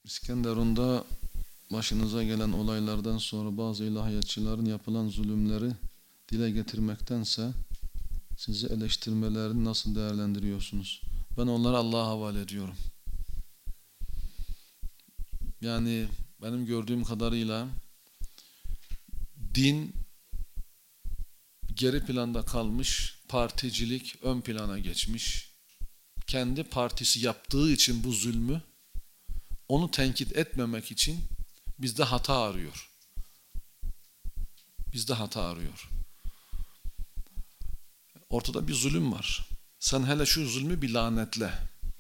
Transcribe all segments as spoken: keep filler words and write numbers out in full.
İskenderun'da başınıza gelen olaylardan sonra bazı ilahiyatçıların yapılan zulümleri dile getirmektense sizi eleştirmelerini nasıl değerlendiriyorsunuz? Ben onları Allah'a havale ediyorum. Yani benim gördüğüm kadarıyla din geri planda kalmış, particilik ön plana geçmiş. Kendi partisi yaptığı için bu zulmü, onu tenkit etmemek için bizde hata arıyor. Bizde hata arıyor. Ortada bir zulüm var. Sen hele şu zulmü bir lanetle.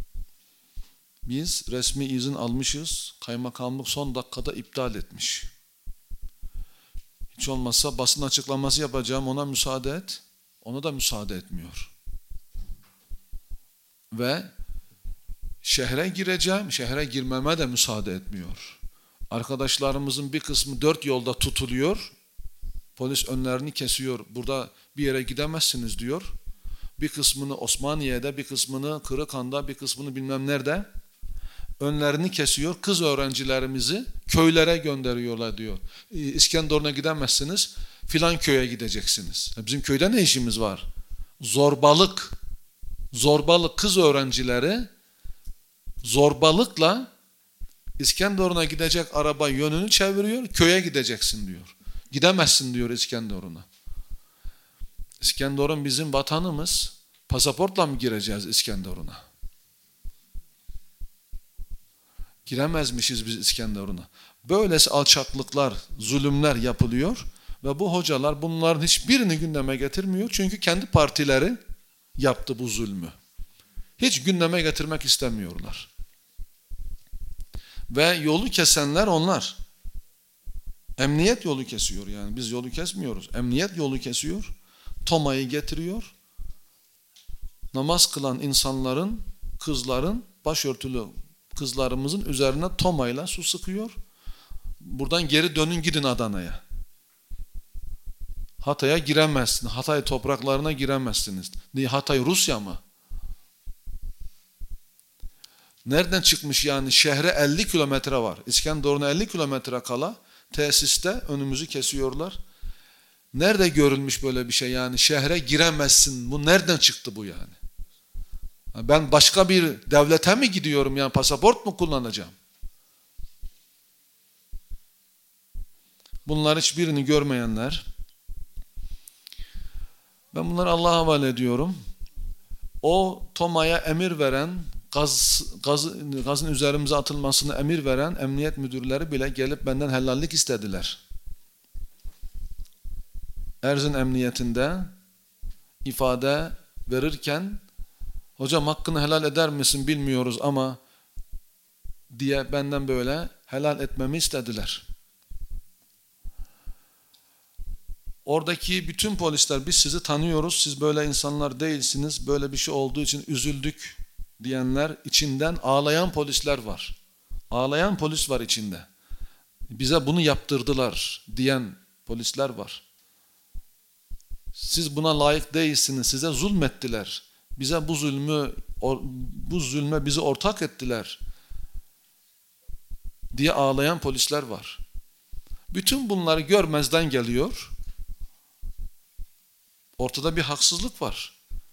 Biz resmi izin almışız. Kaymakamlık son dakikada iptal etmiş. Hiç olmazsa basın açıklaması yapacağım, ona müsaade et. Ona da müsaade etmiyor. Ve şehre gireceğim, şehre girmeme de müsaade etmiyor. Arkadaşlarımızın bir kısmı dört yolda tutuluyor. Polis önlerini kesiyor. Burada bir yere gidemezsiniz diyor. Bir kısmını Osmaniye'de, bir kısmını Kırıkhan'da, bir kısmını bilmem nerede. Önlerini kesiyor. Kız öğrencilerimizi köylere gönderiyorlar diyor. İskenderun'a gidemezsiniz, filan köye gideceksiniz. Bizim köyde ne işimiz var? Zorbalık. Zorbalık kız öğrencileri zorbalıkla İskenderun'a gidecek araba yönünü çeviriyor, köye gideceksin diyor. Gidemezsin diyor İskenderun'a. İskenderun bizim vatanımız. Pasaportla mı gireceğiz İskenderun'a? Giremezmişiz biz İskenderun'a. Böylesi alçaklıklar, zulümler yapılıyor ve bu hocalar bunların hiçbirini gündeme getirmiyor. Çünkü kendi partileri yaptı bu zulmü. Hiç gündeme getirmek istemiyorlar. Ve yolu kesenler onlar. Emniyet yolu kesiyor yani. Biz yolu kesmiyoruz. Emniyet yolu kesiyor. Tomayı getiriyor. Namaz kılan insanların, kızların, başörtülü kızlarımızın üzerine tomayla su sıkıyor. Buradan geri dönün gidin Adana'ya. Hatay'a giremezsiniz. Hatay topraklarına giremezsiniz. Niye? Hatay Rusya mı? Nereden çıkmış yani? Şehre elli kilometre var. İskenderun'a elli kilometre kala tesiste önümüzü kesiyorlar. Nerede görülmüş böyle bir şey yani? Şehre giremezsin. Bu nereden çıktı bu yani? Ben başka bir devlete mi gidiyorum yani? Pasaport mu kullanacağım? Bunlar hiçbirini görmeyenler. Ben bunları Allah'a havale ediyorum. O Toma'ya emir veren, gaz, gaz, gazın üzerimize atılmasını emir veren emniyet müdürleri bile gelip benden helallik istediler. Erzin Emniyetinde ifade verirken hocam hakkını helal eder misin bilmiyoruz ama diye benden böyle helal etmemi istediler. Oradaki bütün polisler biz sizi tanıyoruz, siz böyle insanlar değilsiniz, böyle bir şey olduğu için üzüldük diyenler, içinden ağlayan polisler var. Ağlayan polis var içinde. Bize bunu yaptırdılar diyen polisler var. Siz buna layık değilsiniz, size zulmettiler. Bize bu zulmü, bu zulme bizi ortak ettiler diye ağlayan polisler var. Bütün bunları görmezden geliyor. Ortada bir haksızlık var.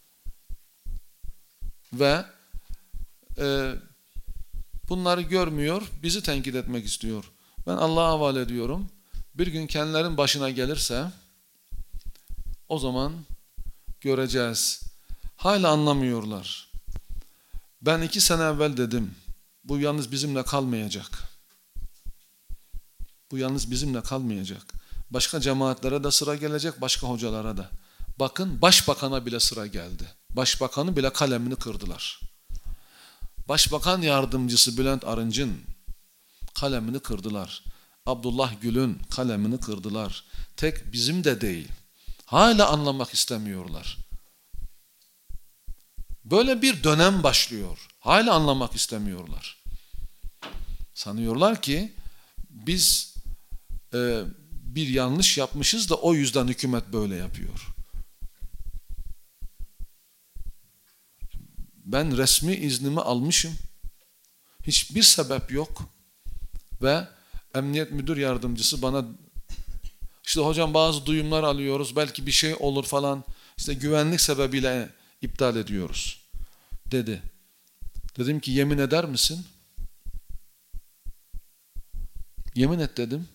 Ve e, bunları görmüyor, bizi tenkit etmek istiyor. Ben Allah'a havale ediyorum. Bir gün kendilerinin başına gelirse o zaman göreceğiz. Hala anlamıyorlar. Ben iki sene evvel dedim. Bu yalnız bizimle kalmayacak. Bu yalnız bizimle kalmayacak. Başka cemaatlere de sıra gelecek, başka hocalara da. Bakın başbakana bile sıra geldi. Başbakanı bile kalemini kırdılar. Başbakan yardımcısı Bülent Arınç'ın kalemini kırdılar. Abdullah Gül'ün kalemini kırdılar. Tek bizim de değil. Hala anlamak istemiyorlar. Böyle bir dönem başlıyor. Hala anlamak istemiyorlar. Sanıyorlar ki biz e, bir yanlış yapmışız da o yüzden hükümet böyle yapıyor. Ben resmi iznimi almışım. Hiçbir sebep yok. Ve emniyet müdür yardımcısı bana işte hocam bazı duyumlar alıyoruz, belki bir şey olur falan, işte güvenlik sebebiyle iptal ediyoruz dedi. Dedim ki yemin eder misin? Yemin et dedim.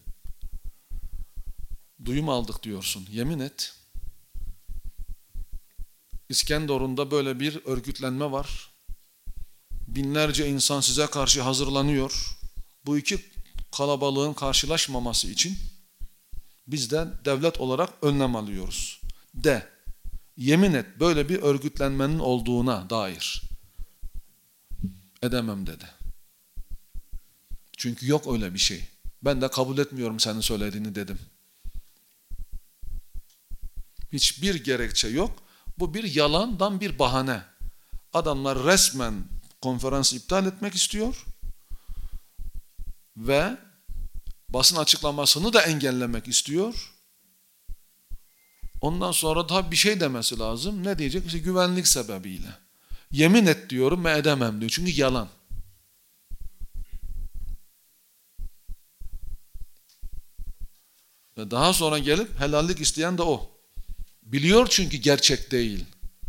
Duyum aldık diyorsun. Yemin et. İskenderun'da böyle bir örgütlenme var. Binlerce insan size karşı hazırlanıyor. Bu iki kalabalığın karşılaşmaması için biz de devlet olarak önlem alıyoruz. De. Yemin et böyle bir örgütlenmenin olduğuna dair. Edemem dedi. Çünkü yok öyle bir şey. Ben de kabul etmiyorum senin söylediğini dedim. Hiçbir gerekçe yok. Bu bir yalandan bir bahane. Adamlar resmen konferansı iptal etmek istiyor ve basın açıklamasını da engellemek istiyor. Ondan sonra daha bir şey demesi lazım. Ne diyecek? İşte güvenlik sebebiyle. Yemin et diyorum ve edemem diyor. Çünkü yalan. Ve daha sonra gelip helallik isteyen de o. Biliyor çünkü gerçek değil.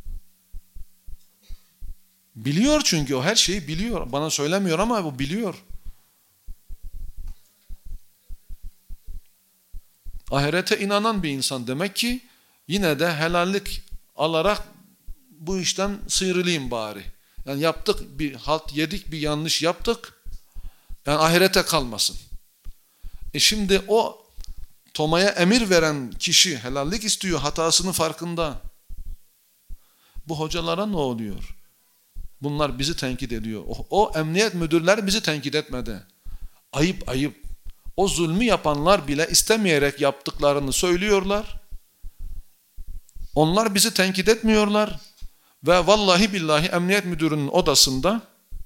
Biliyor çünkü o her şeyi biliyor. Bana söylemiyor ama bu biliyor. Ahirete inanan bir insan demek ki yine de helallik alarak bu işten sıyrılayım bari. Yani yaptık bir halt yedik, bir yanlış yaptık. Yani ahirete kalmasın. E şimdi o Toma'ya emir veren kişi helallik istiyor, hatasının farkında. Bu hocalara ne oluyor? Bunlar bizi tenkit ediyor. O, o emniyet müdürler bizi tenkit etmedi. Ayıp ayıp. O zulmü yapanlar bile istemeyerek yaptıklarını söylüyorlar. Onlar bizi tenkit etmiyorlar. Ve vallahi billahi emniyet müdürünün odasında,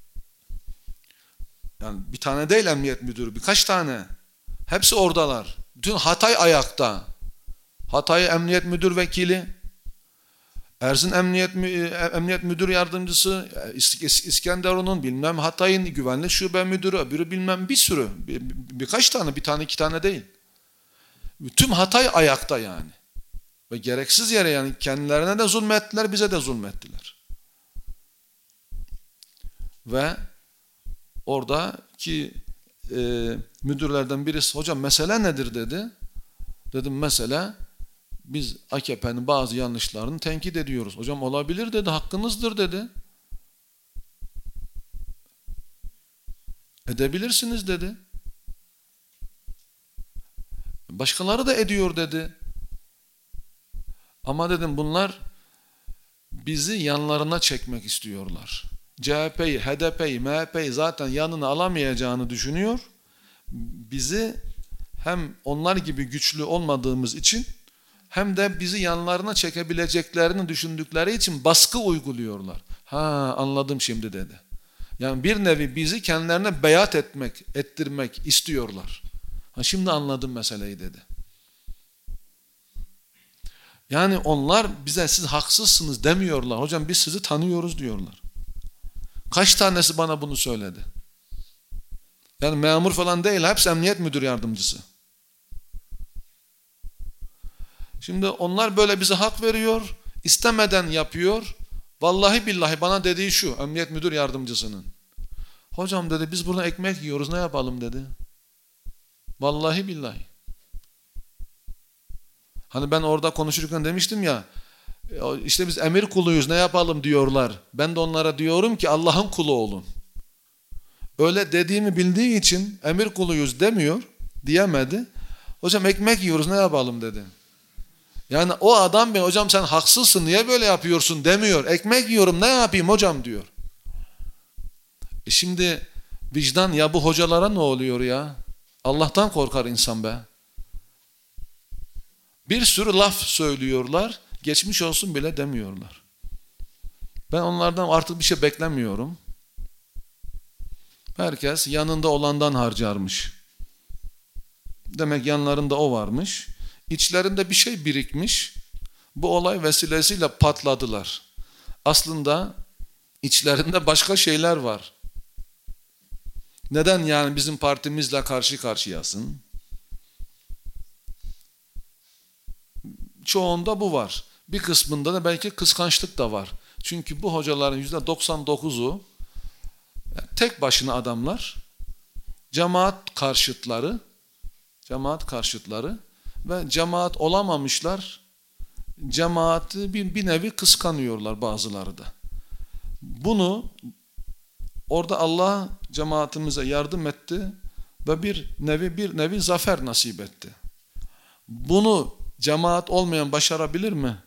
yani bir tane değil emniyet müdürü, birkaç tane. Hepsi oradalar. Bütün Hatay ayakta. Hatay emniyet müdür vekili, Erzin emniyet, emniyet müdür yardımcısı, İskenderun'un bilmem Hatay'ın güvenlik şube müdürü, öbürü bilmem bir sürü. Bir, bir, birkaç tane, bir tane iki tane değil. Tüm Hatay ayakta yani. Ve gereksiz yere yani kendilerine de zulmettiler, bize de zulmettiler. Ve oradaki e, müdürlerden birisi, hocam mesele nedir dedi. Dedim mesele, biz A K P'nin bazı yanlışlarını tenkit ediyoruz. Hocam olabilir dedi, hakkınızdır dedi. Edebilirsiniz dedi. Başkaları da ediyor dedi. Ama dedim bunlar bizi yanlarına çekmek istiyorlar. C H P'yi, H D P'yi, M H P'yi zaten yanına alamayacağını düşünüyor. Bizi hem onlar gibi güçlü olmadığımız için hem de bizi yanlarına çekebileceklerini düşündükleri için baskı uyguluyorlar. Ha anladım şimdi dedi. Yani bir nevi bizi kendilerine beyat etmek, ettirmek istiyorlar. Ha şimdi anladım meseleyi dedi. Yani onlar bize siz haksızsınız demiyorlar. Hocam biz sizi tanıyoruz diyorlar. Kaç tanesi bana bunu söyledi? Yani memur falan değil, hepsi emniyet müdür yardımcısı. Şimdi onlar böyle bize hak veriyor, istemeden yapıyor. Vallahi billahi bana dediği şu, emniyet müdür yardımcısının. Hocam dedi biz burada ekmek yiyoruz, ne yapalım dedi. Vallahi billahi. Hani ben orada konuşurken demiştim ya, işte biz emir kuluyuz, ne yapalım diyorlar. Ben de onlara diyorum ki Allah'ın kulu olun. Öyle dediğimi bildiği için emir kuluyuz demiyor, diyemedi. Hocam ekmek yiyoruz, ne yapalım dedi. Yani o adam ben hocam sen haksızsın, niye böyle yapıyorsun demiyor. Ekmek yiyorum, ne yapayım hocam diyor. E şimdi vicdan, ya bu hocalara ne oluyor ya? Allah'tan korkar insan be. Bir sürü laf söylüyorlar, geçmiş olsun bile demiyorlar. Ben onlardan artık bir şey beklemiyorum. Herkes yanında olandan harcarmış. Demek yanlarında o varmış. İçlerinde bir şey birikmiş. Bu olay vesilesiyle patladılar. Aslında içlerinde başka şeyler var. Neden yani bizim partimizle karşı karşıyasın? Çoğunda bu var. Bir kısmında da belki kıskançlık da var. Çünkü bu hocaların yüzde doksan dokuzu tek başına adamlar, cemaat karşıtları, cemaat karşıtları ve cemaat olamamışlar. Cemaati bir, bir nevi kıskanıyorlar bazıları da. Bunu orada Allah cemaatimize yardım etti ve bir nevi bir nevi zafer nasip etti. Bunu cemaat olmayan başarabilir mi?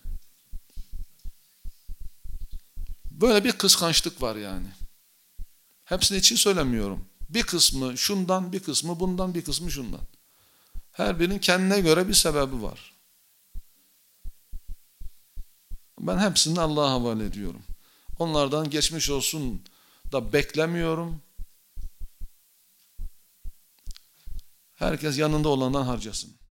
Böyle bir kıskançlık var yani. Hepsini için söylemiyorum. Bir kısmı şundan, bir kısmı bundan, bir kısmı şundan. Her birinin kendine göre bir sebebi var. Ben hepsini Allah'a havale ediyorum. Onlardan geçmiş olsun da beklemiyorum. Herkes yanında olandan harcasın.